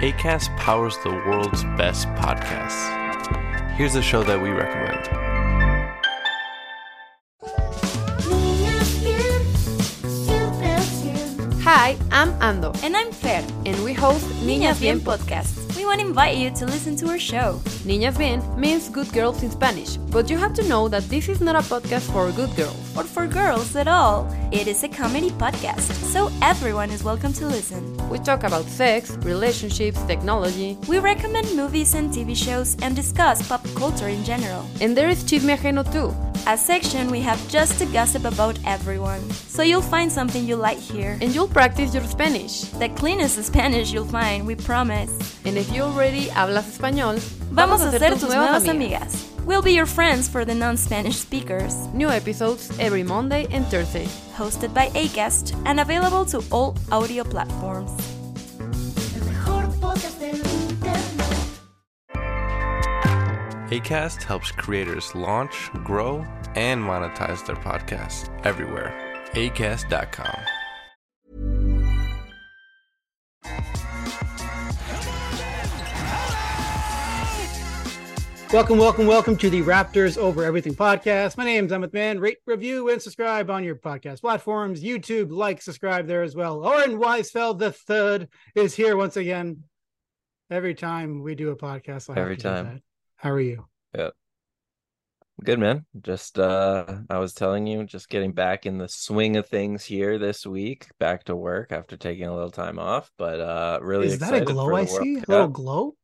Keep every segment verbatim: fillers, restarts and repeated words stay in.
Acast powers the world's best podcasts. Here's a show that we recommend. Hi, I'm Ando. And I'm Fer. And we host Niñas Bien Podcast. We want to invite you to listen to our show. Niñas Bien means good girls in Spanish, but you have to know that this is not a podcast for good girls. Or for girls at all. It is a comedy podcast, so everyone is welcome to listen. We talk about sex, relationships, technology. We recommend movies and T V shows and discuss pop culture in general. And there is Chisme Ajeno too. A section we have just to gossip about everyone. So you'll find something you like here. And you'll practice your Spanish. The cleanest Spanish you'll find, we promise. And if you already hablas español, vamos a ser tus nuevas amigas. We'll be your friends for the non-Spanish speakers. New episodes every Monday and Thursday. Hosted by Acast and available to all audio platforms. Acast helps creators launch, grow, and monetize their podcasts everywhere. Acast dot com. Welcome, welcome, welcome to the Raptors Over Everything podcast. My name is Emmett Mann. Rate, review, and subscribe on your podcast platforms. YouTube, like, subscribe there as well. Oren Weisfeld the third is here once again. Every time we do a podcast, I every time. How are you? Yeah, good, man. Just uh, I was telling you, just getting back in the swing of things here this week. Back to work after taking a little time off, but uh, really is that excited a glow for I the World see? Cup. A little glow?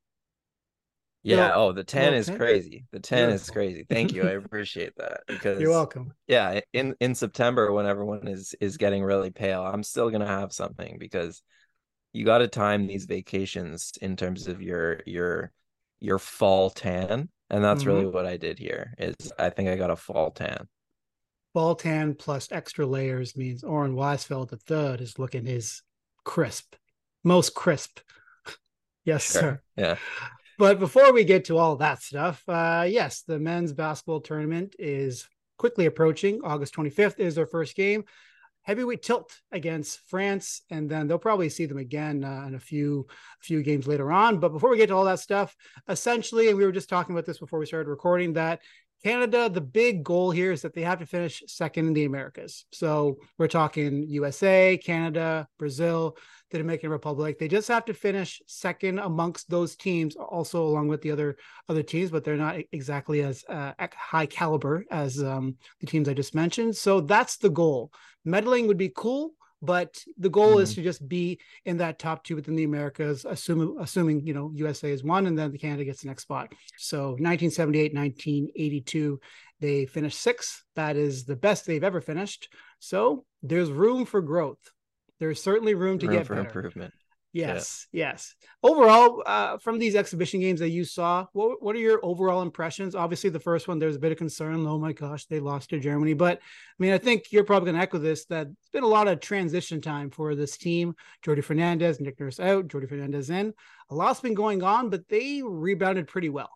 Yeah. Little, oh, the tan is tan? crazy. The tan Beautiful. is crazy. Thank you. I appreciate that because You're welcome. Yeah, in in September when everyone is is getting really pale, I'm still gonna have something because you got to time these vacations in terms of your your your fall tan, and that's Mm-hmm. really what I did here. Is I think I got a fall tan. Fall tan plus extra layers means Oren Weisfeld the third is looking his crisp, most crisp. Yes, Sure. sir. Yeah. But before we get to all that stuff, uh, yes, the men's basketball tournament is quickly approaching. August twenty-fifth is their first game. Heavyweight tilt against France, and then they'll probably see them again uh, in a few a few games later on. But before we get to all that stuff, essentially, and we were just talking about this before we started recording, that Canada, the big goal here is that they have to finish second in the Americas. So we're talking U S A, Canada, Brazil, the Dominican Republic. They just have to finish second amongst those teams, also along with the other other teams, but they're not exactly as uh, high caliber as um, the teams I just mentioned. So that's the goal. Medaling would be cool, but the goal mm-hmm. is to just be in that top two within the Americas, assuming, assuming, you know, U S A is one, and then the Canada gets the next spot. So nineteen seventy-eight, nineteen eighty-two, they finished sixth. That is the best they've ever finished. So there's room for growth. There's certainly room to room get for better. improvement. Yes, yeah. yes. Overall, uh, from these exhibition games that you saw, what, what are your overall impressions? Obviously, the first one, there's a bit of concern. Oh my gosh, they lost to Germany. But I mean, I think you're probably going to echo this, that it's been a lot of transition time for this team. Jordi Fernandez, Nick Nurse out, Jordi Fernandez in. A lot's been going on, but they rebounded pretty well.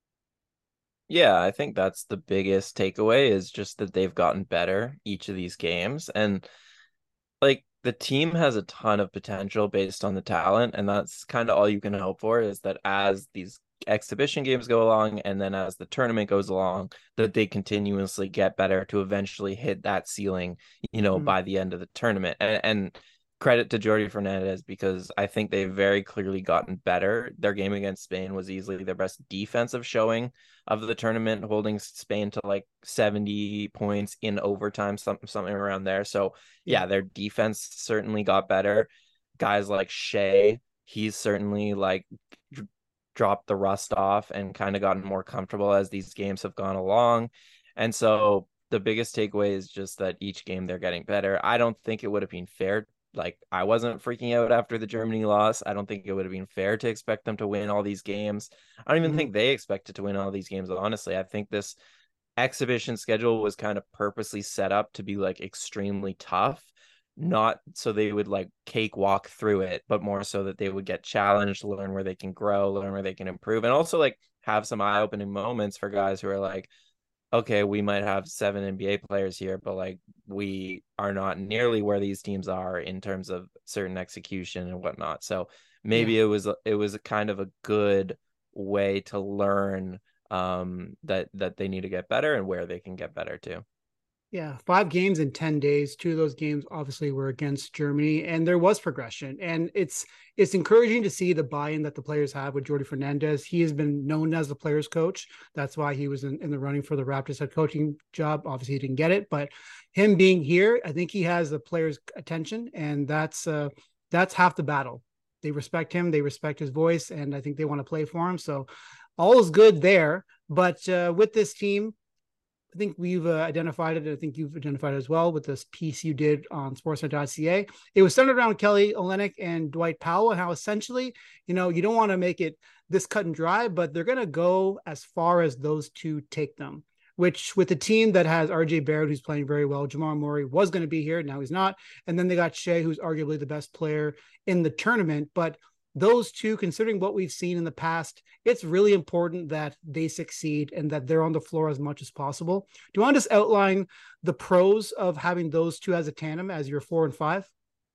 Yeah, I think that's the biggest takeaway is just that they've gotten better each of these games. And like, the team has a ton of potential based on the talent, and that's kind of all you can hope for is that as these exhibition games go along and then as the tournament goes along, that they continuously get better to eventually hit that ceiling, you know, mm-hmm. by the end of the tournament. And, and credit to Jordi Fernandez, because I think they've very clearly gotten better. Their game against Spain was easily their best defensive showing of the tournament, holding Spain to like seventy points in overtime, something something around there. So yeah, their defense certainly got better. Guys like Shea, he's certainly like d- dropped the rust off and kind of gotten more comfortable as these games have gone along. And so the biggest takeaway is just that each game they're getting better. I don't think it would have been fair. Like, I wasn't freaking out after the Germany loss. I don't think it would have been fair to expect them to win all these games. I don't even mm-hmm. think they expected to win all these games, honestly. I think this exhibition schedule was kind of purposely set up to be like extremely tough, not so they would like cakewalk through it, but more so that they would get challenged, learn where they can grow, learn where they can improve, and also like have some eye-opening moments for guys who are like, okay, we might have seven N B A players here, but like we are not nearly where these teams are in terms of certain execution and whatnot. So Yeah. maybe it was it was a kind of a good way to learn um that that they need to get better and where they can get better too. Yeah, five games in ten days. Two of those games obviously were against Germany, and there was progression. And it's it's encouraging to see the buy-in that the players have with Jordi Fernandez. He has been known as the players' coach. That's why he was in, in the running for the Raptors head coaching job. Obviously, he didn't get it, but him being here, I think he has the players' attention, and that's uh, that's half the battle. They respect him, they respect his voice, and I think they want to play for him. So all is good there. But uh, with this team, I think we've uh, identified it. I think you've identified it as well with this piece you did on sportsnet dot c a. It was centered around Kelly Olynyk and Dwight Powell, and how essentially, you know, you don't want to make it this cut and dry, but they're going to go as far as those two take them, which with a team that has R J Barrett, who's playing very well, Jamal Murray was going to be here. Now he's not. And then they got Shea, who's arguably the best player in the tournament. But those two, considering what we've seen in the past, it's really important that they succeed and that they're on the floor as much as possible. Do you want to just outline the pros of having those two as a tandem as your four and five?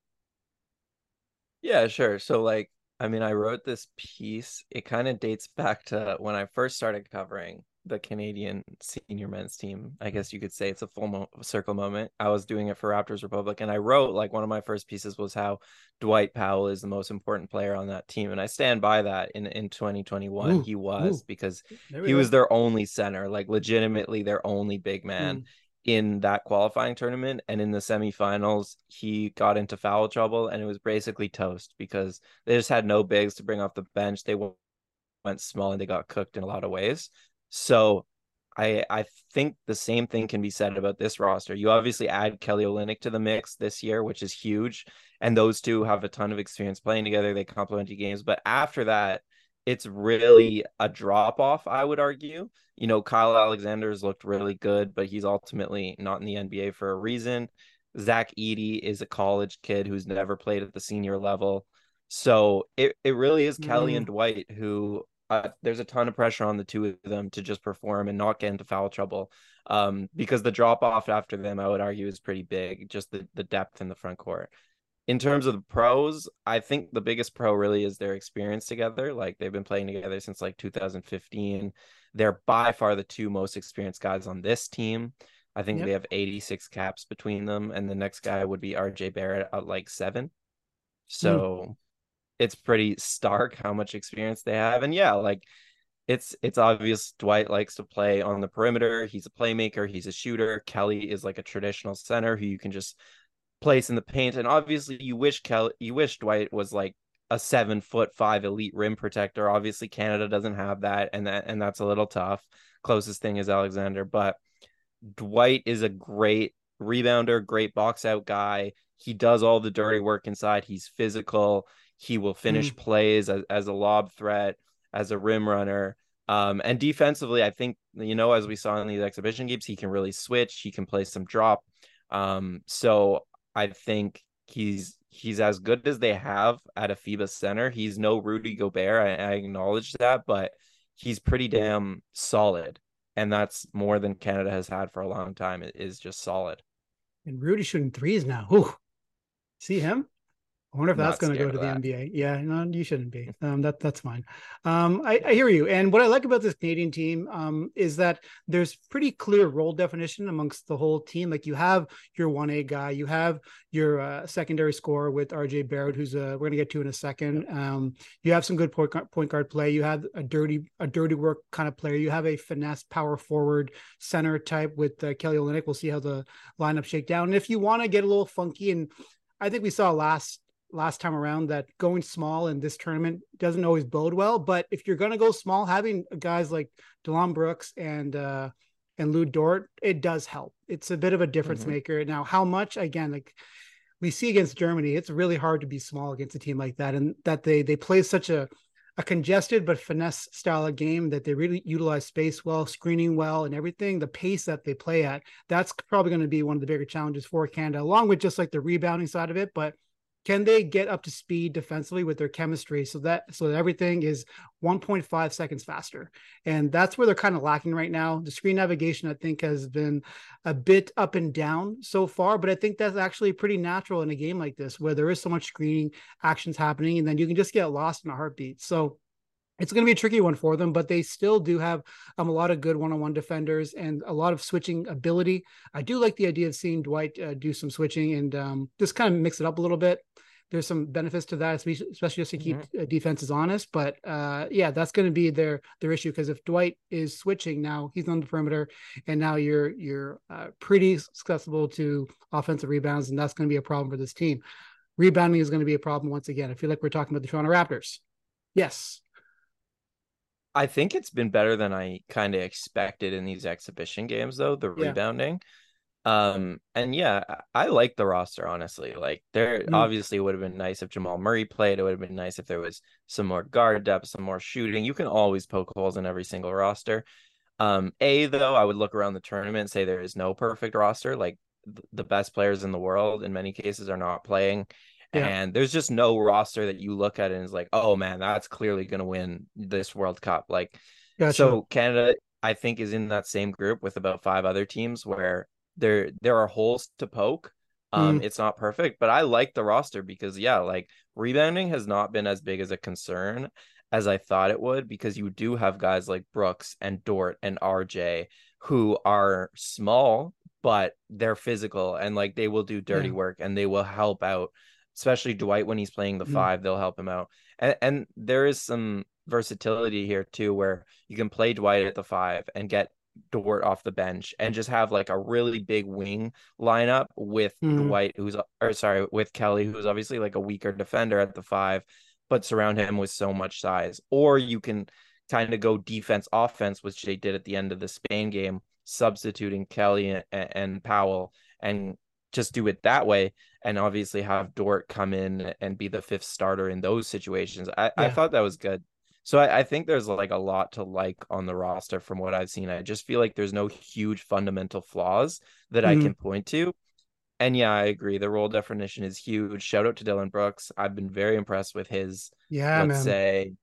Yeah, sure. So like, I mean, I wrote this piece. It kind of dates back to when I first started covering the Canadian senior men's team. I guess you could say it's a full mo- circle moment. I was doing it for Raptors Republic, and I wrote like one of my first pieces was how Dwight Powell is the most important player on that team, and I stand by that. In in twenty twenty-one, Ooh, he was ooh, because there we he go. was their only center, like legitimately their only big man. Mm. In that qualifying tournament, and in the semifinals he got into foul trouble and it was basically toast because they just had no bigs to bring off the bench. They went small and they got cooked in a lot of ways. So I I think the same thing can be said about this roster. You obviously add Kelly Olynyk to the mix this year, which is huge, and those two have a ton of experience playing together. They complement you games, but after that, it's really a drop off, I would argue. You know, Kyle Alexander's looked really good, but he's ultimately not in the N B A for a reason. Zach Edey is a college kid who's never played at the senior level. So it, it really is Kelly and Mm. Dwight who uh, there's a ton of pressure on the two of them to just perform and not get into foul trouble. Um, because the drop off after them, I would argue, is pretty big, just the, the depth in the front court. In terms of the pros, I think the biggest pro really is their experience together. Like they've been playing together since like two thousand fifteen. They're by far the two most experienced guys on this team. I think Yep. they have eighty-six caps between them, and the next guy would be R J Barrett at like seven. Mm. So it's pretty stark how much experience they have. And yeah, like it's it's obvious Dwight likes to play on the perimeter. He's a playmaker, he's a shooter. Kelly is like a traditional center who you can just place in the paint. And obviously you wish Kelly you wish Dwight was like a seven foot five elite rim protector. Obviously Canada doesn't have that, and that and that's a little tough. Closest thing is Alexander, but Dwight is a great rebounder, great box out guy. He does all the dirty work inside. He's physical. He will finish Mm. plays as, as a lob threat, as a rim runner. Um, and defensively, I think, you know, as we saw in these exhibition games, he can really switch. He can play some drop. Um, so I think he's he's as good as they have at a FIBA center. He's no Rudy Gobert. I, I acknowledge that, but he's pretty damn solid. And that's more than Canada has had for a long time. It is just solid. And Rudy shooting threes now. Ooh, see him? I wonder if that's Not going to go scared to of the that. N B A. Yeah, no, you shouldn't be. Um, that that's fine. Um, I, I hear you. And what I like about this Canadian team um, is that there's pretty clear role definition amongst the whole team. Like you have your one A guy, you have your uh, secondary scorer with R J Barrett, who's uh, we're going to get to in a second. Um, you have some good point guard, point guard play. You have a dirty a dirty work kind of player. You have a finesse power forward center type with uh, Kelly Olynyk. We'll see how the lineup shake down. And if you want to get a little funky, and I think we saw last last time around that going small in this tournament doesn't always bode well. But if you're going to go small, having guys like Delon Brooks and uh, and Lou Dort, it does help. It's a bit of a difference Mm-hmm. maker. Now, how much, again, like we see against Germany, it's really hard to be small against a team like that, and that they they play such a a congested but finesse style of game that they really utilize space well, screening well, and everything. The pace that they play at, that's probably going to be one of the bigger challenges for Canada, along with just like the rebounding side of it. But can they get up to speed defensively with their chemistry so that so that everything is one point five seconds faster? And that's where they're kind of lacking right now. The screen navigation, I think, has been a bit up and down so far, but I think that's actually pretty natural in a game like this where there is so much screening actions happening, and then you can just get lost in a heartbeat. So it's going to be a tricky one for them, but they still do have um, a lot of good one-on-one defenders and a lot of switching ability. I do like the idea of seeing Dwight uh, do some switching and um, just kind of mix it up a little bit. There's some benefits to that, especially just to keep mm-hmm. defenses honest. But uh, yeah, that's going to be their their issue, because if Dwight is switching now, he's on the perimeter, and now you're you're uh, pretty susceptible to offensive rebounds, and that's going to be a problem for this team. Rebounding is going to be a problem once again. I feel like we're talking about the Toronto Raptors. Yes. I think it's been better than I kind of expected in these exhibition games, though, the yeah. rebounding. Um, and yeah, I like the roster, honestly. Like, there mm. obviously would have been nice if Jamal Murray played. It would have been nice if there was some more guard depth, some more shooting. You can always poke holes in every single roster. Um, A, though, I would look around the tournament and say there is no perfect roster. Like, th- the best players in the world, in many cases, are not playing. Yeah. And there's just no roster that you look at and is like, oh man, that's clearly going to win this World Cup. Like, gotcha. So Canada, I think, is in that same group with about five other teams where there there are holes to poke. Um, mm. It's not perfect, but I like the roster because, yeah, like, rebounding has not been as big as a concern as I thought it would, because you do have guys like Brooks and Dort and R J who are small, but they're physical and like they will do dirty yeah. work and they will help out. Especially Dwight, when he's playing the five, mm. they'll help him out. And, and there is some versatility here too, where you can play Dwight at the five and get Dort off the bench and just have like a really big wing lineup with mm. Dwight, who's, or sorry, with Kelly, who's obviously like a weaker defender at the five, but surround him with so much size. Or you can kind of go defense offense, which they did at the end of the Spain game, substituting Kelly and, and Powell, and just do it that way. And obviously have Dort come in and be the fifth starter in those situations. I, yeah. I thought that was good. So I, I think there's like a lot to like on the roster from what I've seen. I just feel like there's no huge fundamental flaws that mm-hmm. I can point to. And yeah, I agree. The role definition is huge. Shout out to Dillon Brooks. I've been very impressed with his, yeah, let's man. say,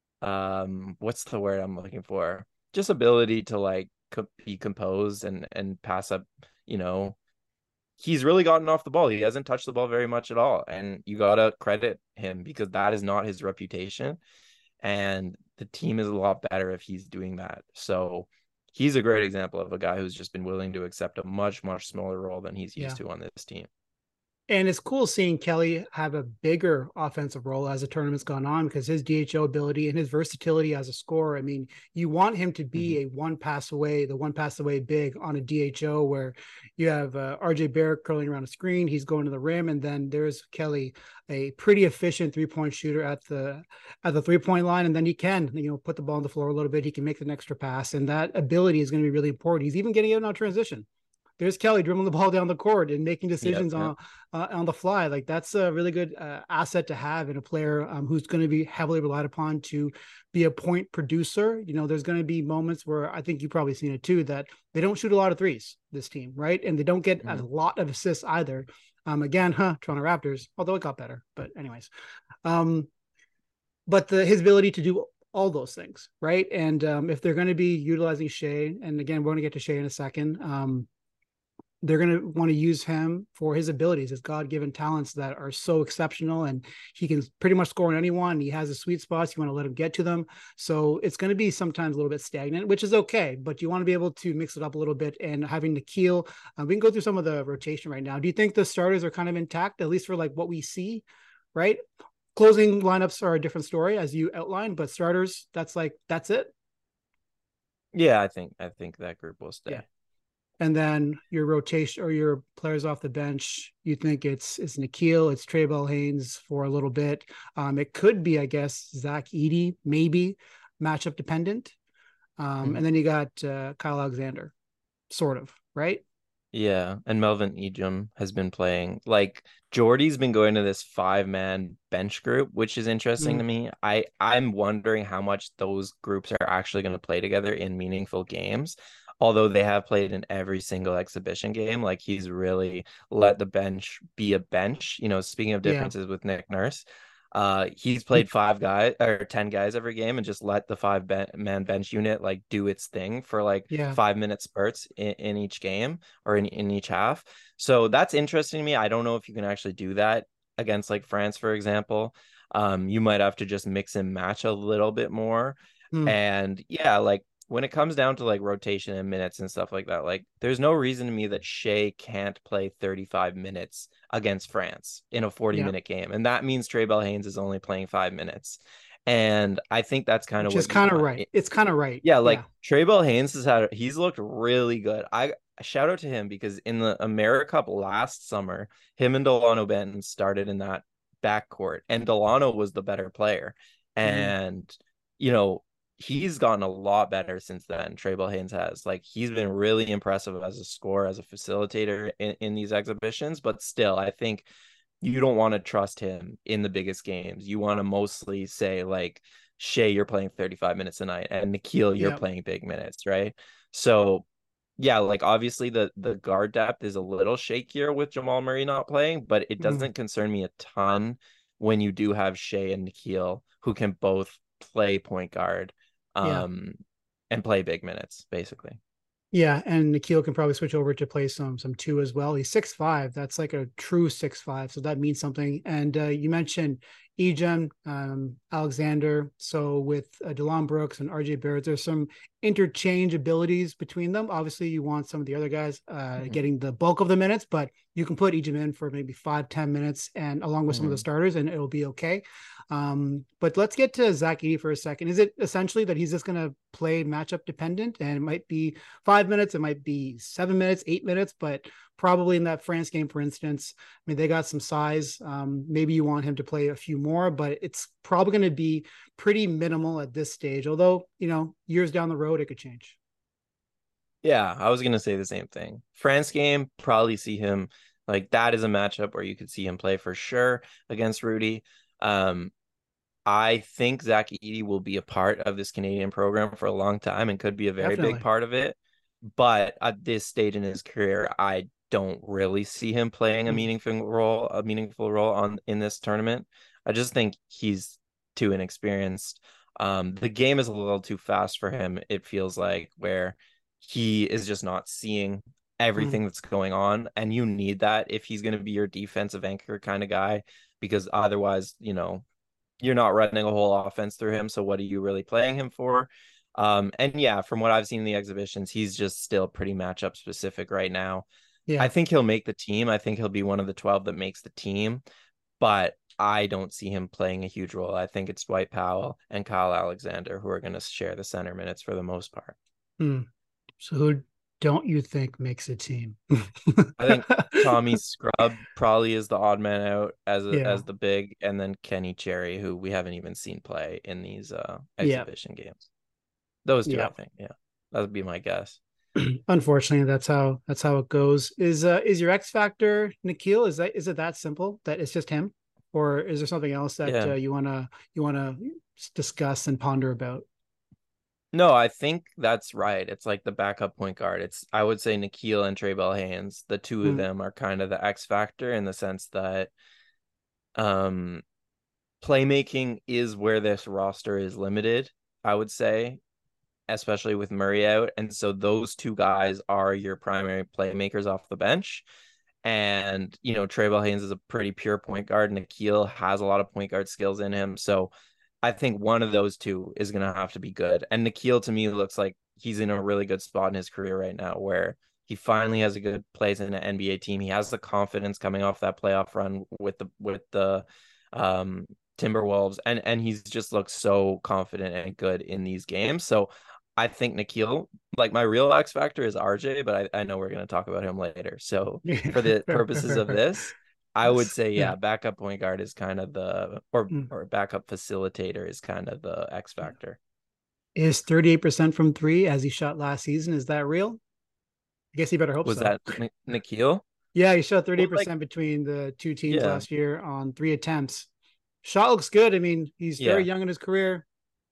um, what's the word I'm looking for? Just ability to like co- be composed and, and pass up, you know, he's really gotten off the ball. He hasn't touched the ball very much at all. And you got to credit him because that is not his reputation. And the team is a lot better if he's doing that. So he's a great example of a guy who's just been willing to accept a much, much smaller role than he's used yeah. to on this team. And it's cool seeing Kelly have a bigger offensive role as the tournament's gone on, because his D H O ability and his versatility as a scorer. I mean, you want him to be mm-hmm. a one pass away, the one pass away big on a D H O where you have uh, R J Barrett curling around a screen. He's going to the rim. And then there's Kelly, a pretty efficient three point shooter at the, at the three point line. And then he can, you know, put the ball on the floor a little bit. He can make an extra pass. And that ability is going to be really important. He's even getting out on transition. There's Kelly dribbling the ball down the court and making decisions yep, yep. on uh, on the fly. Like, that's a really good uh, asset to have in a player um, who's going to be heavily relied upon to be a point producer. You know, there's going to be moments where I think you've probably seen it too, that they don't shoot a lot of threes, this team, right? And they don't get mm-hmm. a lot of assists either. Um, again, huh, Toronto Raptors, although it got better. But anyways, um, but the, his ability to do all those things, right? And um, if they're going to be utilizing Shea, and again, we're going to get to Shea in a second, um, they're going to want to use him for his abilities, his God-given talents that are so exceptional, and he can pretty much score on anyone. He has a sweet spots. You want to let him get to them. So it's going to be sometimes a little bit stagnant, which is okay, but you want to be able to mix it up a little bit. And having Nickeil, uh, we can go through some of the rotation right now. Do you think the starters are kind of intact, at least for like what we see, right? Closing lineups are a different story, as you outlined, but starters, that's like, that's it. Yeah, I think, I think that group will stay. Yeah. And then your rotation or your players off the bench, you think it's it's Nickeil, it's Trey Bell Haynes for a little bit. Um, it could be, I guess, Zach Edey, maybe matchup dependent. Um, mm-hmm. And then you got uh, Kyle Alexander, sort of, right? Yeah, and Melvin Ejim has been playing. Like, Jordy's been going to this five-man bench group, which is interesting mm. to me. I, I'm wondering how much those groups are actually going to play together in meaningful games. although they have played in every single exhibition game, like he's really let the bench be a bench. You know, speaking of Yeah. differences with Nick Nurse, uh, he's played five guys or ten guys every game and just let the five ben- man bench unit like do its thing for like Yeah. five minute spurts in, in each game or in, in each half. So that's interesting to me. I don't know if you can actually do that against like France, for example. Um, you might have to just mix and match a little bit more. Mm. And yeah, like when it comes down to like rotation and minutes and stuff like that, like there's no reason to me that Shea can't play thirty-five minutes against France in a forty Yeah. minute game. And that means Trey Bell Haynes is only playing five minutes. And I think that's kind of Which is what you kind of want. right. It's kind of right. Yeah, like Yeah. Trey Bell Haynes has had he's looked really good. I shout out to him because in the AmeriCup last summer, him and Delano Benton started in that backcourt, and Delano was the better player. Mhm. And you know, he's gotten a lot better since then. Trey Bell Haynes has. Like he's been really impressive as a scorer, as a facilitator in, in these exhibitions, but still, I think you don't want to trust him in the biggest games. You want to mostly say like, Shea, you're playing thirty-five minutes a night, and Nikhil, you're Yeah. playing big minutes, right? So yeah, like obviously the the guard depth is a little shakier with Jamal Murray not playing, but it Mhm. doesn't concern me a ton when you do have Shea and Nikhil who can both play point guard Yeah. um and play big minutes, basically. Yeah, and Nikhil can probably switch over to play some some two as well. He's six five. That's like a true six five. So that means something. And uh, you mentioned Ejim, um, Alexander. So with uh, Delon Brooks and R J Barrett, there's some interchange abilities between them. Obviously, you want some of the other guys uh, Mm-hmm. getting the bulk of the minutes, but you can put Ejim in for maybe five, ten minutes, and along with some of the Mm-hmm. starters, and it'll be okay. Um, but let's get to Zach Edey for a second. Is it essentially that he's just going to play matchup dependent, and it might be five minutes, it might be seven minutes, eight minutes, but probably in that France game, for instance, I mean, they got some size. Um, maybe you want him to play a few more, but it's probably going to be pretty minimal at this stage. Although, you know, years down the road, it could change. Yeah, I was gonna say the same thing. France game, probably see him like that is a matchup where you could see him play for sure against Rudy. Um, I think Zach Edey will be a part of this Canadian program for a long time and could be a very big Definitely. part of it. But at this stage in his career, I don't really see him playing a Mm. meaningful role, a meaningful role on in this tournament. I just think he's too inexperienced. Um, the game is a little too fast for him, it feels like, where he is just not seeing Mm. everything that's going on. And you need that if he's going to be your defensive anchor kind of guy, because otherwise, you know, you're not running a whole offense through him. So what are you really playing him for? Um, and yeah, from what I've seen in the exhibitions, he's just still pretty matchup specific right now. I Yeah. think he'll make the team. I think he'll be one of the twelve that makes the team, but I don't see him playing a huge role. I think it's Dwight Powell and Kyle Alexander who are going to share the center minutes for the most part. Mm. So who don't you think makes a team? I think Tommy Scrub probably is the odd man out as a, Yeah. as the big, and then Kenny Cherry, who we haven't even seen play in these uh, Yeah. exhibition games. Those two, Yeah. I think. Yeah, that would be my guess. Unfortunately, that's how that's how it goes. Is uh is your X factor Nikhil? Is that is it that simple that it's just him, or is there something else that Yeah. uh, you wanna you wanna discuss and ponder about? No, I think that's right. It's like the backup point guard. It's I would say Nikhil and Trey Bell Haynes. The two of Mm. them are kind of the X factor in the sense that um playmaking is where this roster is limited, I would say, especially with Murray out. And so those two guys are your primary playmakers off the bench. And, you know, Trey Bell Haynes is a pretty pure point guard. Nikhil has a lot of point guard skills in him. So I think one of those two is going to have to be good. And Nikhil, to me, looks like he's in a really good spot in his career right now where he finally has a good place in an N B A team. He has the confidence coming off that playoff run with the with the um Timberwolves, and and he's just looks so confident and good in these games. So I think Nikhil, like my real X factor is R J, but I, I know we're going to talk about him later. So for the fair, fair, purposes fair, of fair. this, I would Yes. say, Yeah. yeah, backup point guard is kind of the, or Mm. or backup facilitator is kind of the X factor. Is thirty-eight percent from three as he shot last season? Is that real? I guess you better hope Was so. that N- Nikhil? Yeah, he shot Well, like, thirty-eight percent between the two teams yeah, last year on three attempts. Shot looks good. I mean, he's very yeah. young in his career.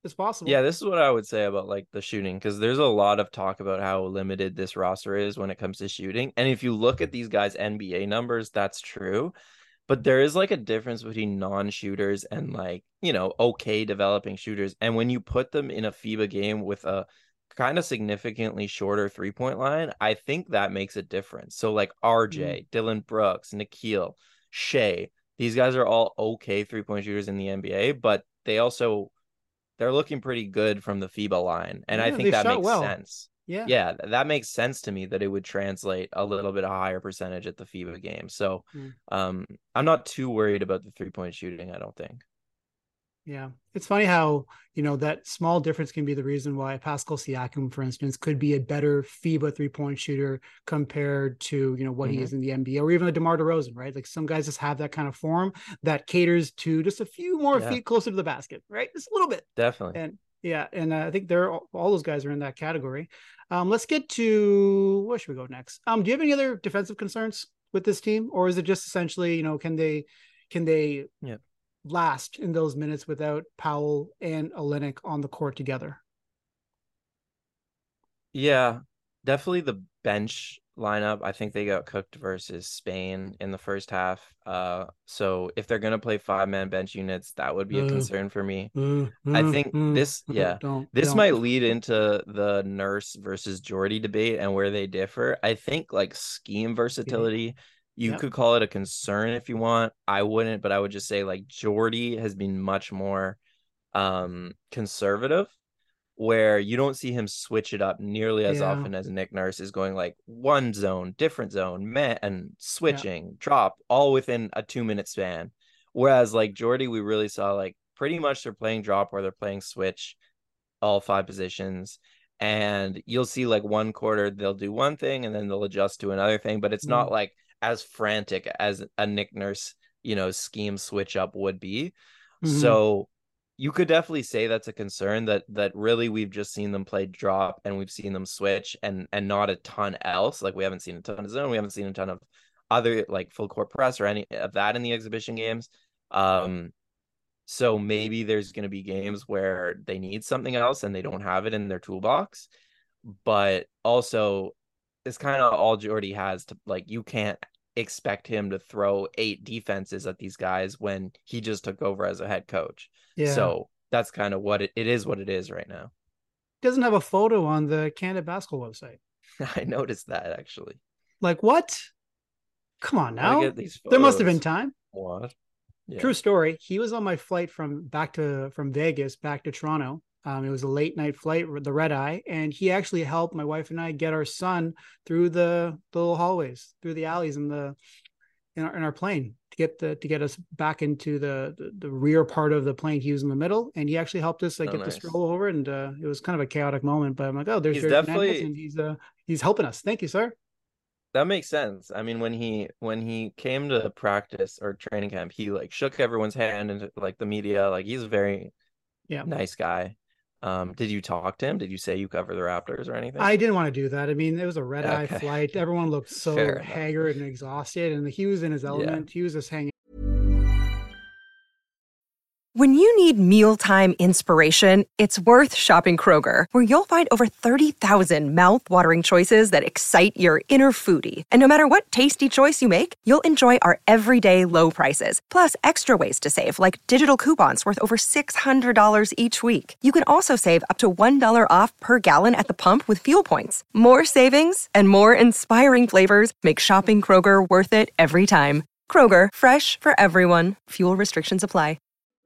It's possible. Yeah, this is what I would say about like the shooting, because there's a lot of talk about how limited this roster is when it comes to shooting. And if you look at these guys' N B A numbers, that's true. But there is like a difference between non-shooters and like, you know, okay developing shooters. And when you put them in a FIBA game with a kind of significantly shorter three-point line, I think that makes a difference. So like R J, mm. Dillon Brooks, Nickeil, Shea, these guys are all okay three-point shooters in the N B A, but they also they're looking pretty good from the FIBA line. And yeah, I think that makes well. sense. Yeah. Yeah, that makes sense to me that it would translate a little bit higher percentage at the FIBA game. So mm. um, I'm not too worried about the three-point shooting, I don't think. Yeah. It's funny how, you know, that small difference can be the reason why Pascal Siakam, for instance, could be a better FIBA three-point shooter compared to, you know, what mm-hmm. he is in the N B A, or even a DeMar DeRozan, right? Like some guys just have that kind of form that caters to just a few more yeah. feet closer to the basket, right? Just a little bit. Definitely. And yeah. And uh, I think they're all, all those guys are in that category. Um, let's get to, where should we go next? Um, do you have any other defensive concerns with this team, or is it just essentially, you know, can they, can they, yeah. last in those minutes without Powell and Olynyk on the court together? Yeah, definitely the bench lineup. I think they got cooked versus Spain in the first half. Uh, so if they're gonna play five man bench units, that would be a uh, concern for me. Uh, I think uh, this, yeah, don't, this don't. might lead into the Nurse versus Jordy debate and where they differ. I think like scheme versatility. Yeah. You yep. could call it a concern if you want. I wouldn't, but I would just say like Jordy has been much more um, conservative, where you don't see him switch it up nearly as yeah. often as Nick Nurse is going like one zone, different zone, man, and switching, yeah. drop, all within a two minute span. Whereas like Jordy, we really saw like pretty much they're playing drop or they're playing switch, all five positions. And you'll see like one quarter, they'll do one thing and then they'll adjust to another thing, but it's mm. not like as frantic as a Nick Nurse, you know, scheme switch up would be. Mm-hmm. So you could definitely say that's a concern, that that really we've just seen them play drop and we've seen them switch and and not a ton else. Like we haven't seen a ton of zone, we haven't seen a ton of other like full court press or any of that in the exhibition games. Um, so maybe there's going to be games where they need something else and they don't have it in their toolbox. But also, it's kind of all Jordy has to, like, you can't expect him to throw eight defenses at these guys when he just took over as a head coach. Yeah. So that's kind of what it, it is, what it is right now. Doesn't have a photo on the Canada Basketball website. I noticed that actually. Like what? Come on now. There must have been time. What? Yeah. True story. He was on my flight from back to from Vegas back to Toronto. Um, it was a late night flight, the red eye, and he actually helped my wife and I get our son through the, the little hallways, through the alleys in the in our, in our plane to get the to get us back into the, the the rear part of the plane. He was in the middle, and he actually helped us like, oh, get nice. the stroll over. And uh, it was kind of a chaotic moment, but I'm like, oh, there's he's definitely and he's uh he's helping us. Thank you, sir. That makes sense. I mean, when he when he came to practice or training camp, he like shook everyone's hand and like the media. Like he's a very yeah nice guy. Um, did you talk to him? Did you say you cover the Raptors or anything? I didn't want to do that. I mean, it was a red eye okay. flight. Everyone looked so haggard and exhausted, and he was in his element. Yeah. He was just hanging. When you need mealtime inspiration, it's worth shopping Kroger, where you'll find over thirty thousand mouthwatering choices that excite your inner foodie. And no matter what tasty choice you make, you'll enjoy our everyday low prices, plus extra ways to save, like digital coupons worth over six hundred dollars each week. You can also save up to one dollar off per gallon at the pump with fuel points. More savings and more inspiring flavors make shopping Kroger worth it every time. Kroger, fresh for everyone. Fuel restrictions apply.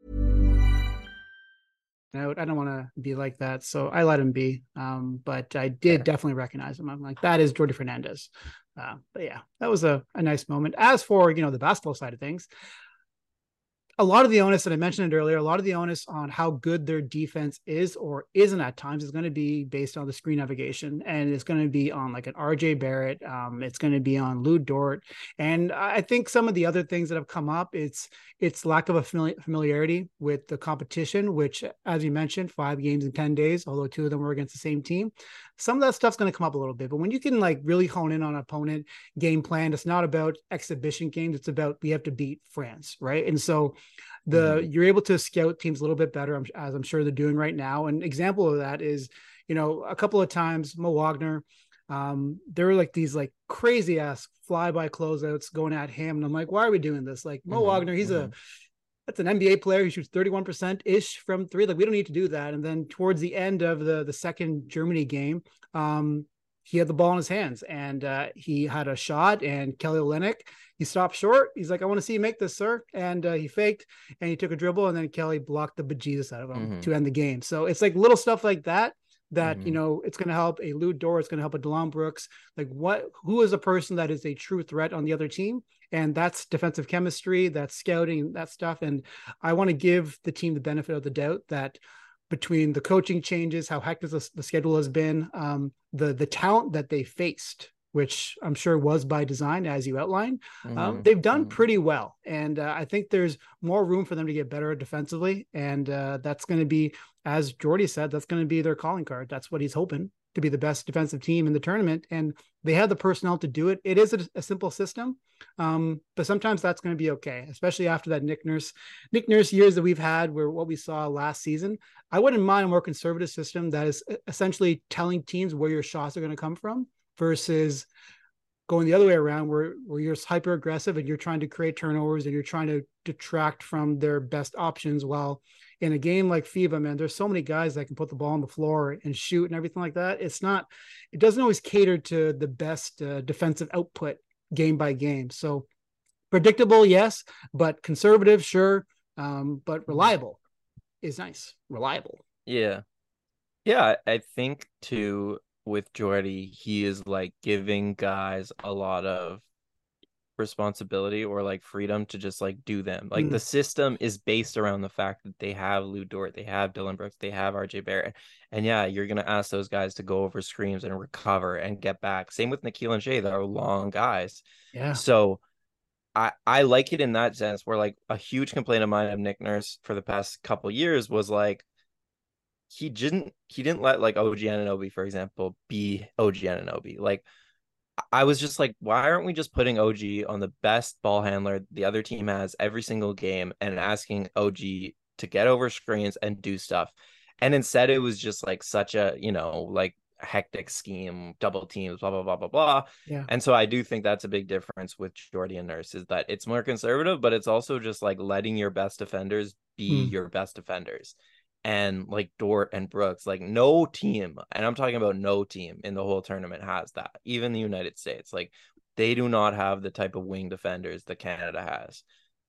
Out. I don't want to be like that, so I let him be. Um, but I did definitely recognize him. I'm like, that is Jordy Fernandez. Uh, but yeah, that was a, a nice moment. As for, you know, the basketball side of things, a lot of the onus that I mentioned it earlier, a lot of the onus on how good their defense is or isn't at times is going to be based on the screen navigation. And it's going to be on like an R J Barrett. Um, it's going to be on Lou Dort. And I think some of the other things that have come up, it's, it's lack of a famili- familiarity with the competition, which, as you mentioned, five games in ten days, although two of them were against the same team. some of that stuff's going to come up a little bit. But when you can like really hone in on an opponent game plan, it's not about exhibition games. It's about, we have to beat France, right? And so the mm-hmm. you're able to scout teams a little bit better, as I'm sure they're doing right now. An example of that is, you know, a couple of times Mo Wagner, um, there were like these like crazy ass flyby closeouts going at him. And I'm like, why are we doing this? Like Mo mm-hmm. Wagner, he's mm-hmm. a, that's an N B A player. He shoots thirty-one percent ish from three. Like we don't need to do that. And then towards the end of the, the second Germany game, um, he had the ball in his hands and uh, he had a shot, and Kelly Olynyk, he stopped short. He's like, I want to see you make this, sir. And uh, he faked and he took a dribble, and then Kelly blocked the bejesus out of him mm-hmm. to end the game. So it's like little stuff like that, that, mm-hmm. you know, it's going to help a Lou Dort. It's going to help a DeLon Brooks. Like what, who is a person that is a true threat on the other team? And that's defensive chemistry, that's scouting, that stuff. And I want to give the team the benefit of the doubt that between the coaching changes, how hectic the, the schedule has been, um, the the talent that they faced, which I'm sure was by design, as you outlined, mm-hmm. um, they've done mm-hmm. pretty well. And uh, I think there's more room for them to get better defensively. And uh, that's going to be, as Jordy said, that's going to be their calling card. That's what he's hoping, to be the best defensive team in the tournament. And they have the personnel to do it. It is a, a simple system, um, but sometimes that's going to be okay, especially after that Nick Nurse, Nick Nurse years that we've had, where what we saw last season. I wouldn't mind a more conservative system that is essentially telling teams where your shots are going to come from versus going the other way around, where, where you're hyper aggressive and you're trying to create turnovers and you're trying to detract from their best options. While in a game like FIBA, man, there's so many guys that can put the ball on the floor and shoot and everything like that. It's not, it doesn't always cater to the best uh, defensive output game by game. So predictable, yes, but conservative, sure. Um, but reliable is nice. Reliable. Yeah. Yeah. I think too, with Jordy, he is like giving guys a lot of responsibility or like freedom to just like do them. Like mm. the system is based around the fact that they have Lou Dort, they have Dillon Brooks, they have R J Barrett. And yeah, you're going to ask those guys to go over screens and recover and get back. Same with Nickeil and Shai, that are long guys. Yeah. So I, I like it in that sense, where like a huge complaint of mine of Nick Nurse for the past couple years was like, he didn't he didn't let like O G Anunoby, for example, be O G Anunoby. Like I was just like, why aren't we just putting O G on the best ball handler the other team has every single game and asking O G to get over screens and do stuff? And instead it was just like such a, you know, like hectic scheme, double teams, blah, blah, blah, blah, blah. Yeah. And so I do think that's a big difference with Jordy and Nurse, is that it's more conservative, but it's also just like letting your best defenders be mm. your best defenders. And like Dort and Brooks, like no team, and I'm talking about no team in the whole tournament has that. Even the United States, like they do not have the type of wing defenders that Canada has.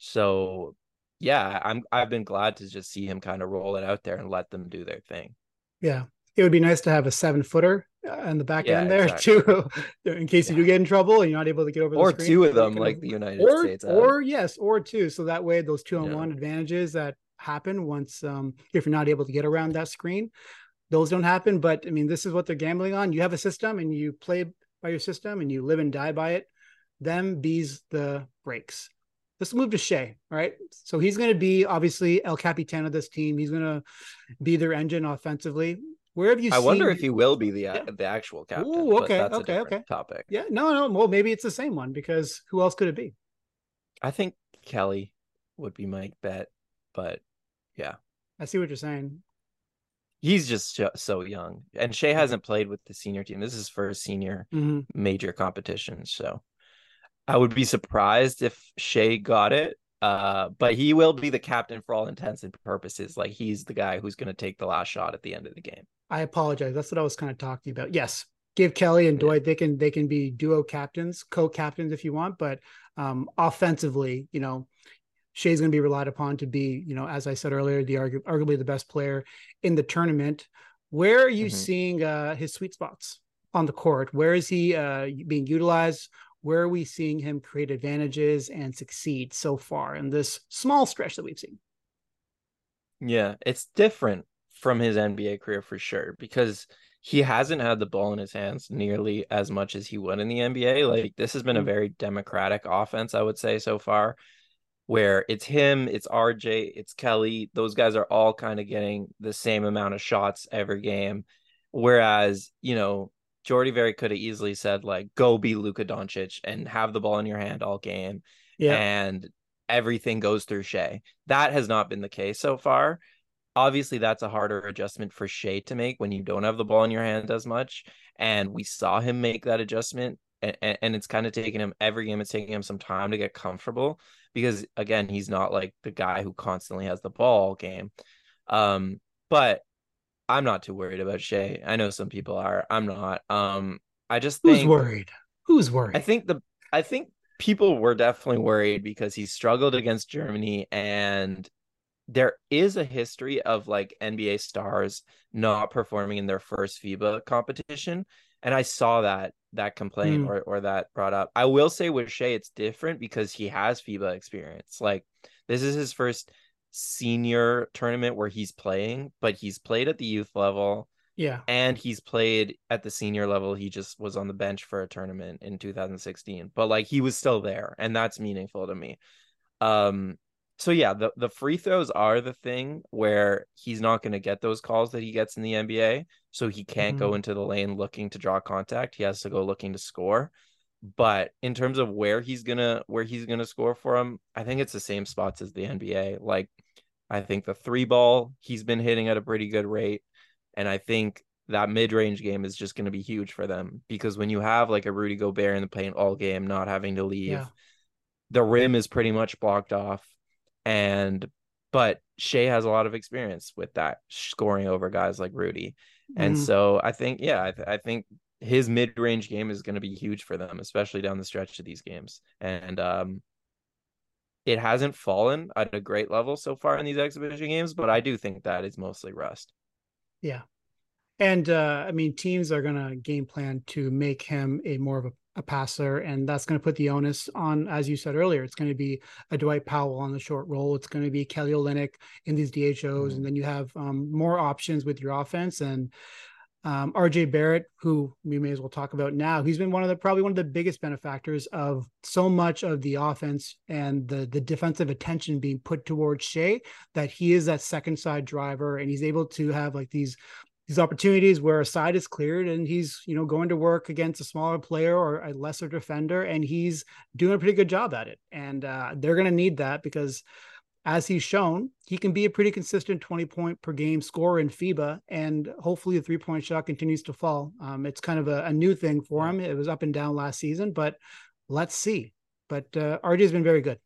So yeah, I'm I've been glad to just see him kind of roll it out there and let them do their thing. Yeah, it would be nice to have a seven footer on the back yeah, end there exactly. too, in case you do get in trouble and you're not able to get over the or screen. two of them, like the United or, States, have. or yes, or two. So that way, those two on yeah. one advantages that happen once, um, if you're not able to get around that screen, those don't happen. But I mean, this is what they're gambling on. You have a system and you play by your system and you live and die by it. Them bees the breaks. Let's move to Shai, right? So he's going to be obviously El Capitan of this team. He's going to be their engine offensively. Where have you I seen... wonder if he will be the yeah. the actual captain. Ooh, okay, but that's okay, a different okay. topic. Yeah, no, no. Well, maybe it's the same one, because who else could it be? I think Kelly would be my bet, but yeah. I see what you're saying. He's just so young, and Shai hasn't played with the senior team. This is his first senior mm-hmm. major competition, so I would be surprised if Shai got it. Uh, but he will be the captain for all intents and purposes. Like he's the guy who's going to take the last shot at the end of the game. I apologize. That's what I was kind of talking about. Yes, give Kelly and Dwight. Yeah. They can they can be duo captains, co-captains if you want. But um, offensively, you know, Shai's going to be relied upon to be, you know, as I said earlier, the argu- arguably the best player in the tournament. Where are you mm-hmm. seeing uh, his sweet spots on the court? Where is he uh, being utilized? Where are we seeing him create advantages and succeed so far in this small stretch that we've seen? Yeah, it's different from his N B A career for sure, because he hasn't had the ball in his hands nearly as much as he would in the N B A. Like this has been a very democratic offense, I would say, so far, where it's him, it's R J, it's Kelly. Those guys are all kind of getting the same amount of shots every game. Whereas, you know, Jordy very could have easily said, like, go be Luka Doncic and have the ball in your hand all game. Yeah. And everything goes through Shea. That has not been the case so far. Obviously, that's a harder adjustment for Shea to make when you don't have the ball in your hand as much. And we saw him make that adjustment. And, and it's kind of taking him every game. It's taking him some time to get comfortable because, again, he's not like the guy who constantly has the ball all game. Um, but I'm not too worried about Shea. I know some people are. I'm not. Um, I just think who's worried? Who's worried? I think the I think people were definitely worried because he struggled against Germany, and there is a history of like N B A stars not performing in their first FIBA competition. And I saw that that complaint Mm. or or that brought up. I will say with Shea, it's different because he has FIBA experience. Like this is his first senior tournament where he's playing, but he's played at the youth level Yeah. and he's played at the senior level. He just was on the bench for a tournament in two thousand sixteen, but like he was still there, and that's meaningful to me. Um, so yeah, the, the free throws are the thing where he's not going to get those calls that he gets in the N B A. So he can't Mhm. go into the lane looking to draw contact. He has to go looking to score. But in terms of where he's gonna where he's gonna score for him, I think it's the same spots as the N B A. Like I think the three ball he's been hitting at a pretty good rate. And I think that mid-range game is just going to be huge for them because when you have like a Rudy Gobert in the paint all game, not having to leave, Yeah. the rim is pretty much blocked off. And but Shea has a lot of experience with that, scoring over guys like Rudy. And Mhm. so I think, yeah, I, th- I think his mid-range game is going to be huge for them, especially down the stretch of these games. And um, it hasn't fallen at a great level so far in these exhibition games, but I do think that is mostly rust. Yeah. And uh, I mean, teams are going to game plan to make him a more of a, a passer, and that's going to put the onus on, as you said earlier, it's going to be a Dwight Powell on the short roll. It's going to be Kelly Olynyk in these D H Os, Mhm. and then you have um, more options with your offense. And um, R J Barrett, who we may as well talk about now, he's been one of the probably one of the biggest benefactors of so much of the offense and the the defensive attention being put towards Shea, that he is that second side driver, and he's able to have like these these opportunities where a side is cleared and he's, you know, going to work against a smaller player or a lesser defender, and he's doing a pretty good job at it. And uh, they're going to need that because, as he's shown, he can be a pretty consistent twenty point per game scorer in FIBA, and hopefully the three point shot continues to fall. Um, it's kind of a, a new thing for him. It was up and down last season, but let's see. But uh, R J has been very good.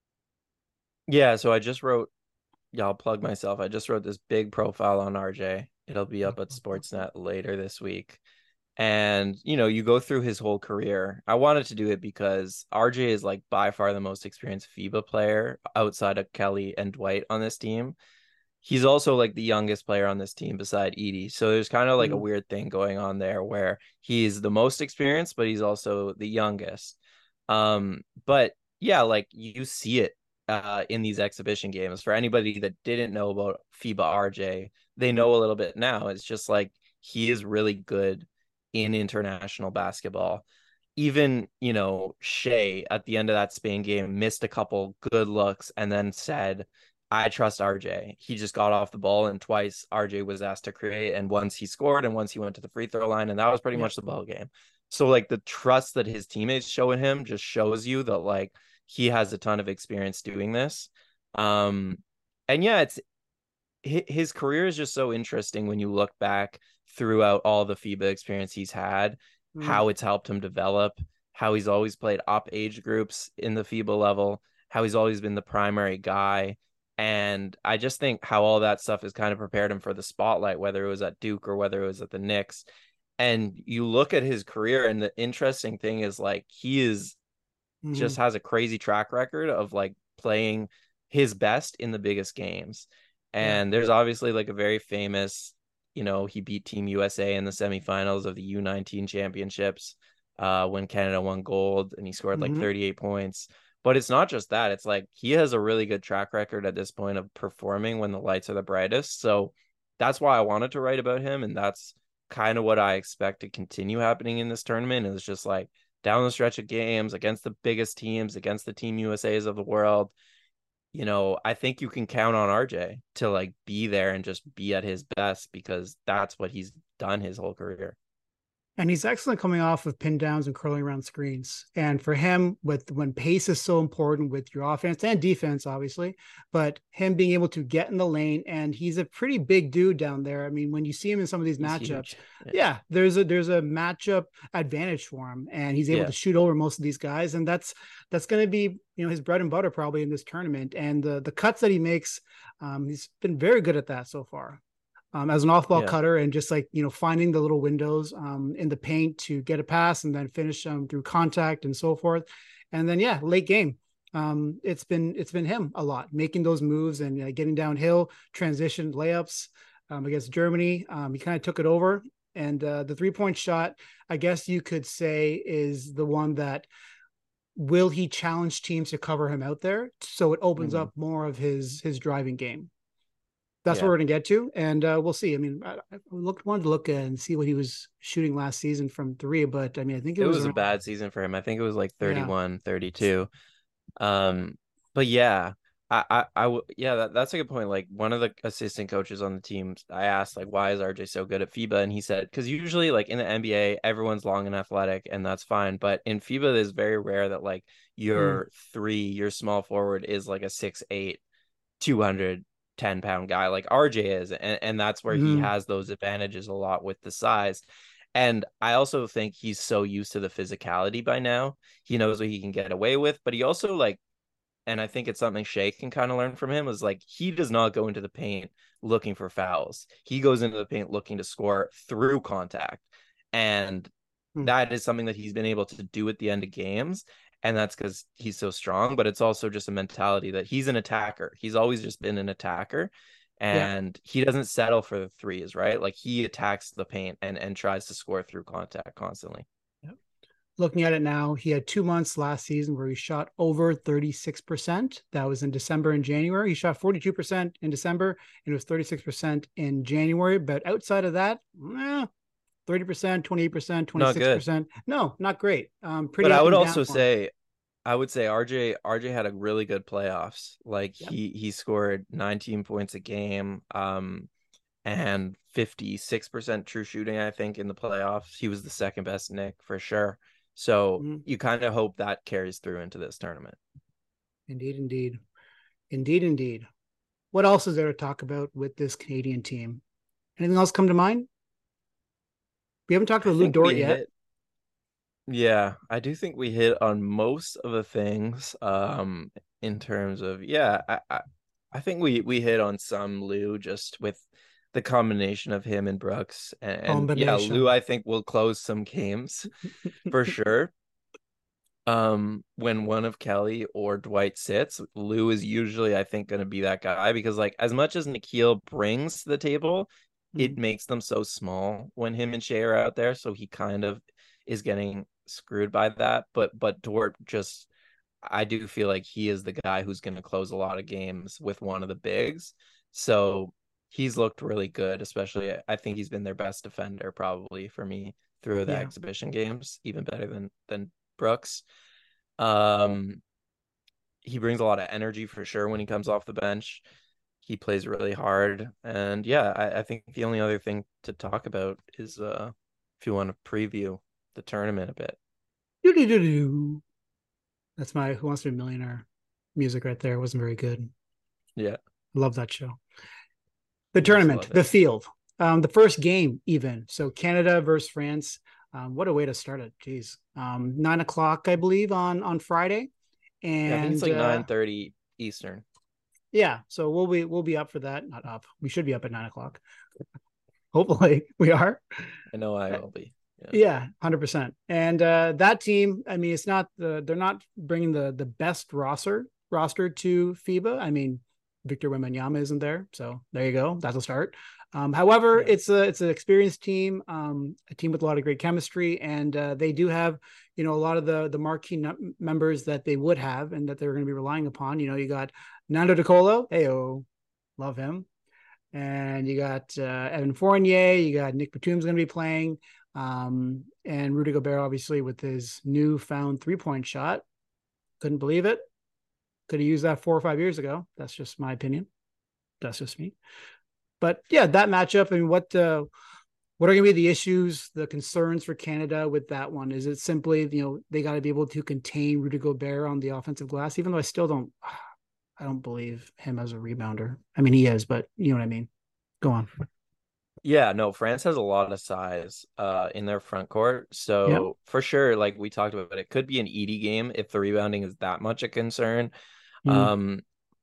Yeah, so I just wrote, yeah, I'll plug myself. I just wrote this big profile on R J. It'll be up at Sportsnet later this week. And, you know, you go through his whole career. I wanted to do it because R J is like by far the most experienced FIBA player outside of Kelly and Dwight on this team. He's also like the youngest player on this team beside Edie. So there's kind of like a Mhm. weird thing going on there where he's the most experienced, but he's also the youngest. Um, but yeah, like you see it uh in these exhibition games. For anybody that didn't know about FIBA R J, they know a little bit now. It's just like he is really good in international basketball. Even, you know, Shea at the end of that Spain game missed a couple good looks and then said, I trust R J. He just got off the ball, and twice R J was asked to create, and once he scored and once he went to the free throw line, and that was pretty Yeah. much the ball game. So like the trust that his teammates show in him just shows you that like he has a ton of experience doing this. Um and yeah, it's his career is just so interesting when you look back throughout all the FIBA experience he's had, Mm. how it's helped him develop, how he's always played up age groups in the FIBA level, how he's always been the primary guy. And I just think how all that stuff has kind of prepared him for the spotlight, whether it was at Duke or whether it was at the Knicks. And you look at his career, and the interesting thing is like he is Mhm. just has a crazy track record of like playing his best in the biggest games. And there's obviously like a very famous, you know, he beat Team U S A in the semifinals of the U nineteen championships uh, when Canada won gold, and he scored like Mhm. thirty-eight points. But it's not just that. It's like he has a really good track record at this point of performing when the lights are the brightest. So that's why I wanted to write about him. And that's kind of what I expect to continue happening in this tournament. Is just like down the stretch of games against the biggest teams, against the Team U S As of the world. You know, I think you can count on R J to like be there and just be at his best, because that's what he's done his whole career. And he's excellent coming off of pin downs and curling around screens. And for him, with when pace is so important with your offense and defense, obviously, but him being able to get in the lane, and he's a pretty big dude down there. I mean, when you see him in some of these He's matchups, yeah. yeah, there's a there's a matchup advantage for him, and he's able yeah. to shoot over most of these guys, and that's that's going to be, you know, his bread and butter probably in this tournament. And the the cuts that he makes, um, he's been very good at that so far. Um, as an off-ball yeah. cutter, and just like, you know, finding the little windows um, in the paint to get a pass and then finish um, through contact and so forth. And then, yeah, late game, um, it's been it's been him a lot, making those moves and uh, getting downhill, transition layups um, against Germany. Um, he kind of took it over. And uh, the three-point shot, I guess you could say, is the one that will he challenge teams to cover him out there? So it opens mm-hmm. up more of his his driving game. That's yeah. what we're going to get to. And uh, we'll see. I mean, I, I looked, wanted to look and see what he was shooting last season from three, but I mean, I think it, it was, was around... a bad season for him. I think it was like thirty-one, yeah. thirty-two. Um, but yeah, I, I, I, yeah, that, that's a good point. Like one of the assistant coaches on the team, I asked like, why is R J so good at FIBA? And he said, cause usually like in the N B A, everyone's long and athletic and that's fine. But in FIBA, it's very rare that like your mm. three, your small forward is like a six, eight, two hundred ten pound guy like R J is, and, and that's where mm. he has those advantages a lot with the size. And I also think he's so used to the physicality by now, he knows what he can get away with. But he also like, and I think it's something Shea can kind of learn from him, is like he does not go into the paint looking for fouls. He goes into the paint looking to score through contact, and mm. that is something that he's been able to do at the end of games. And that's because he's so strong, but it's also just a mentality that he's an attacker. He's always just been an attacker, and yeah. he doesn't settle for the threes, right? Like he attacks the paint and, and tries to score through contact constantly. Yep. Looking at it now, he had two months last season where he shot over thirty-six percent. That was in December and January. He shot forty-two percent in December and it was thirty-six percent in January. But outside of that, eh, thirty percent, twenty-eight percent, twenty-six percent. No, not great. Um, pretty. But I would also say, I would say R J R J had a really good playoffs. Like yep. he he scored nineteen points a game, um, and fifty-six percent true shooting. I think in the playoffs, he was the second best Knick for sure. So mm-hmm. you kind of hope that carries through into this tournament. Indeed, indeed, indeed, indeed. What else is there to talk about with this Canadian team? Anything else come to mind? We haven't talked about Lu Dort yet. Hit, yeah, I do think we hit on most of the things um, in terms of, yeah, I, I, I think we, we hit on some Lou just with the combination of him and Brooks. And, and yeah, Lou, I think, will close some games for sure. Um, when one of Kelly or Dwight sits, Lou is usually, I think, going to be that guy because, like, as much as Nickeil brings to the table, it makes them so small when him and Shea are out there. So he kind of is getting screwed by that. But but Dort just, I do feel like he is the guy who's going to close a lot of games with one of the bigs. So he's looked really good, especially I think he's been their best defender probably for me through the yeah. exhibition games, even better than than Brooks. Um, he brings a lot of energy for sure when he comes off the bench. He plays really hard. And yeah, I, I think the only other thing to talk about is uh, if you want to preview the tournament a bit. Doo-doo-doo-doo. That's my Who Wants to Be a Millionaire music right there. It wasn't very good. Yeah. Love that show. The tournament, the field, um, the first game even. So Canada versus France. Um, what a way to start it. Jeez. Um, nine o'clock, I believe, on, on Friday. And yeah, I think it's like uh, nine thirty Eastern. Yeah, so we'll be we'll be up for that. Not up. We should be up at nine o'clock. Hopefully, we are. I know I will be. Yeah, one hundred percent. And uh, that team, I mean, it's not the they're not bringing the the best roster roster to FIBA. I mean, Victor Wembanyama isn't there, so there you go. That's a start. Um, however, yeah. it's a it's an experienced team, um, a team with a lot of great chemistry, and uh, they do have, you know, a lot of the the marquee n- members that they would have and that they're going to be relying upon. You know, you got Nando De Colo, heyo, love him, and you got uh, Evan Fournier, you got Nick Batum's going to be playing, um, and Rudy Gobert, obviously, with his newfound three point shot. Couldn't believe it. Could have used that four or five years ago. That's just my opinion. That's just me. But yeah, that matchup. I mean, what uh, What are going to be the issues, the concerns for Canada with that one? Is it simply, you know, they got to be able to contain Rudy Gobert on the offensive glass, even though I still don't, I don't believe him as a rebounder. I mean, he is, but you know what I mean? Go on. Yeah, no, France has a lot of size uh in their front court. So Yep. for sure, like we talked about, it could be an Edey game if the rebounding is that much a concern. Mm. Um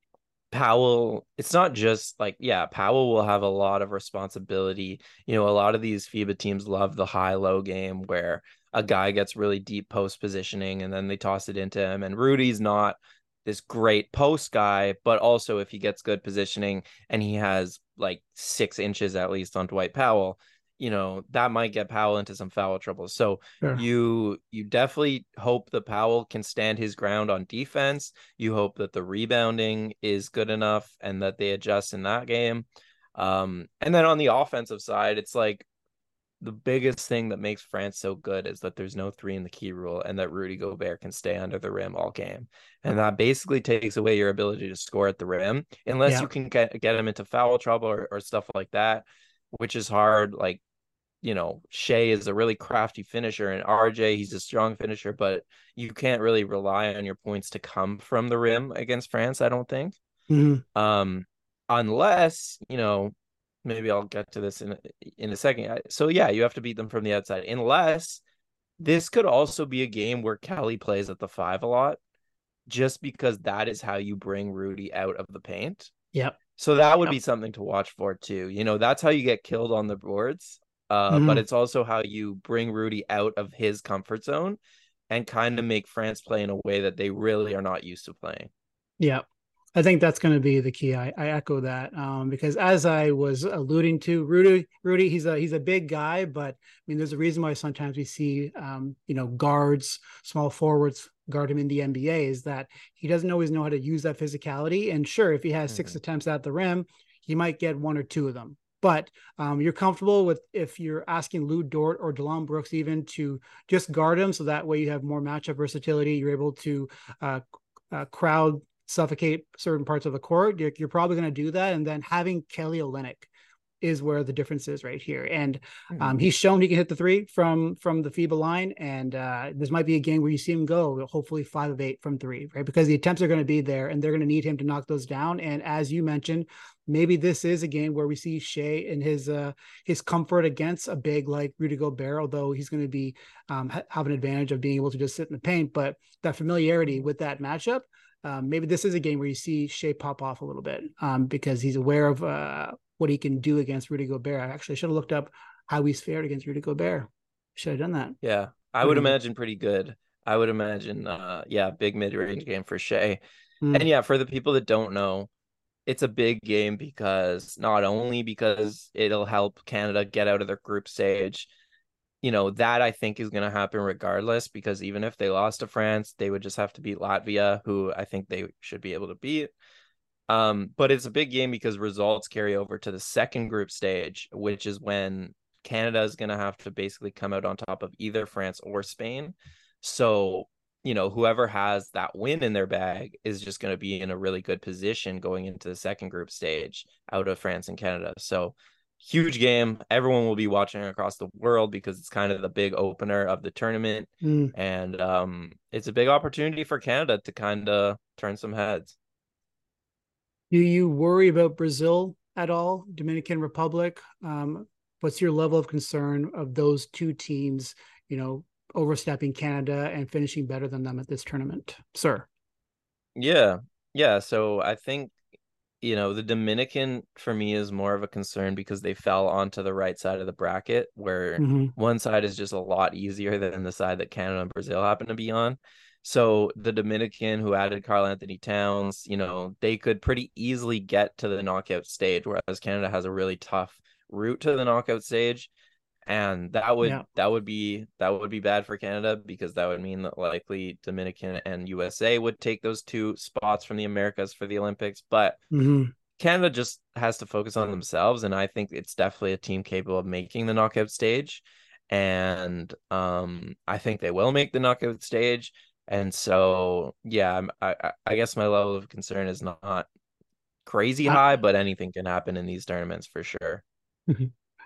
Powell, it's not just like, yeah, Powell will have a lot of responsibility. You know, a lot of these FIBA teams love the high-low game where a guy gets really deep post positioning and then they toss it into him. And Rudy's not this great post guy, but also if he gets good positioning and he has like six inches at least on Dwight Powell, you know, that might get Powell into some foul trouble. So Sure. you you definitely hope that Powell can stand his ground on defense. You hope that the rebounding is good enough and that they adjust in that game. Um, and then on the offensive side, it's like the biggest thing that makes France so good is that there's no three in the key rule and that Rudy Gobert can stay under the rim all game. And that basically takes away your ability to score at the rim unless Yeah. you can get, get him into foul trouble or, or stuff like that, which is hard. Like, you know, Shea is a really crafty finisher and R J, he's a strong finisher, but you can't really rely on your points to come from the rim against France, I don't think. Mm-hmm. Um, unless, you know, maybe I'll get to this in in a second. So yeah, you have to beat them from the outside. Unless this could also be a game where Kelly plays at the five a lot, just because that is how you bring Rudy out of the paint. Yep. So that would Yep. be something to watch for too. You know, that's how you get killed on the boards. Uh, Mhm. but it's also how you bring Rudy out of his comfort zone and kind of make France play in a way that they really are not used to playing. Yeah, I think that's going to be the key. I, I echo that um, because as I was alluding to, Rudy, Rudy, he's a he's a big guy, but I mean, there's a reason why sometimes we see, um, you know, guards, small forwards guard him in the N B A is that he doesn't always know how to use that physicality. And sure, if he has six Mhm. attempts at the rim, he might get one or two of them. But um, you're comfortable with if you're asking Lou Dort or Delon Brooks even to just guard him, so that way you have more matchup versatility. You're able to uh, uh, crowd suffocate certain parts of the court. You're, you're probably going to do that, and then having Kelly Olynyk is where the difference is right here. And um, he's shown he can hit the three from from the FIBA line, and uh, this might be a game where you see him go hopefully five of eight from three, right? Because the attempts are going to be there, and they're going to need him to knock those down. And as you mentioned, maybe this is a game where we see Shea in his uh, his comfort against a big like Rudy Gobert, although he's going to be um, ha- have an advantage of being able to just sit in the paint, but that familiarity with that matchup. Um, maybe this is a game where you see Shea pop off a little bit um, because he's aware of uh, what he can do against Rudy Gobert. I actually should have looked up how he's fared against Rudy Gobert. Should have done that. Yeah, I What would do you think? imagine pretty good. I would imagine, uh, yeah, big mid-range game for Shea. Mm. And yeah, for the people that don't know, it's a big game because not only because it'll help Canada get out of their group stage, you know, that I think is going to happen regardless, because even if they lost to France, they would just have to beat Latvia, who I think they should be able to beat. Um, but it's a big game because results carry over to the second group stage, which is when Canada is going to have to basically come out on top of either France or Spain. So, you know, whoever has that win in their bag is just going to be in a really good position going into the second group stage out of France and Canada. So huge game. Everyone will be watching across the world because it's kind of the big opener of the tournament. Mm. And um, it's a big opportunity for Canada to kind of turn some heads. Do you worry about Brazil at all? Dominican Republic? Um, what's your level of concern of those two teams, you know, overstepping Canada and finishing better than them at this tournament, sir? Yeah. Yeah. So I think, you know, the Dominican for me is more of a concern because they fell onto the right side of the bracket where Mm-hmm. one side is just a lot easier than the side that Canada and Brazil happen to be on. So the Dominican, who added Karl Anthony Towns, you know, they could pretty easily get to the knockout stage, whereas Canada has a really tough route to the knockout stage. And that would Yeah. that would be that would be bad for Canada because that would mean that likely Dominican and U S A would take those two spots from the Americas for the Olympics. But Mm-hmm. Canada just has to focus on themselves, and I think it's definitely a team capable of making the knockout stage. And um, I think they will make the knockout stage. And so, yeah, I'm- I I guess my level of concern is not crazy I, high, but anything can happen in these tournaments for sure.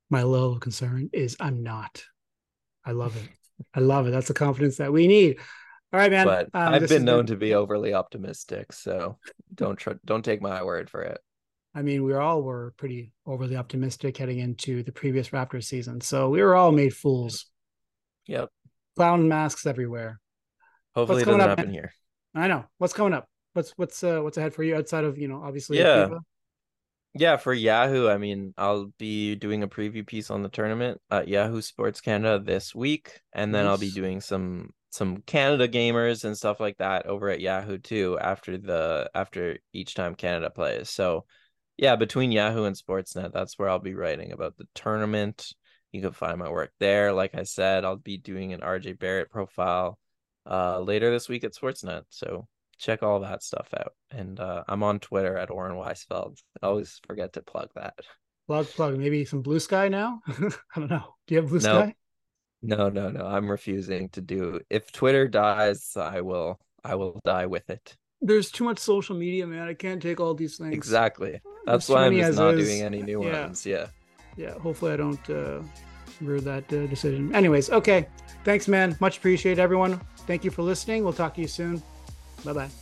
My level of concern is I'm not. I love it. I love it. That's the confidence that we need. All right, man. But um, I've been known been... to be overly optimistic, so don't tr- don't take my word for it. I mean, we all were pretty overly optimistic heading into the previous Raptors season, so we were all made fools. Yep. Clown masks everywhere. Hopefully, what's it doesn't up, happen man? here. I know. What's coming up? What's what's uh, what's ahead for you outside of, you know, obviously yeah. FIFA? Yeah, for Yahoo, I mean, I'll be doing a preview piece on the tournament at Yahoo Sports Canada this week, and then nice. I'll be doing some some Canada gamers and stuff like that over at Yahoo too after the after each time Canada plays. So yeah, between Yahoo and Sportsnet, that's where I'll be writing about the tournament. You can find my work there. Like I said, I'll be doing an R J Barrett profile uh later this week at Sportsnet. So check all that stuff out. And uh, I'm on Twitter at Oren Weisfeld. I always forget to plug that. Plug, plug. Maybe some Blue Sky now? I don't know. Do you have Blue no, Sky? No, no, no. I'm refusing to do. If Twitter dies, I will I will die with it. There's too much social media, man. I can't take all these things. Exactly. That's There's why I'm just not is. doing any new yeah. ones. Yeah. Yeah. Hopefully I don't uh, rue that uh, decision. Anyways, okay. Thanks, man. Much appreciated, everyone. Thank you for listening. We'll talk to you soon. Bye-bye.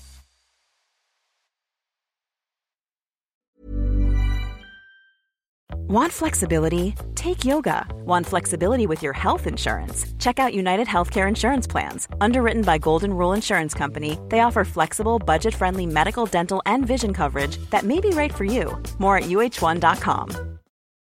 Want flexibility? Take yoga. Want flexibility with your health insurance? Check out United Healthcare Insurance Plans. Underwritten by Golden Rule Insurance Company, they offer flexible, budget-friendly medical, dental, and vision coverage that may be right for you. More at U H one dot com.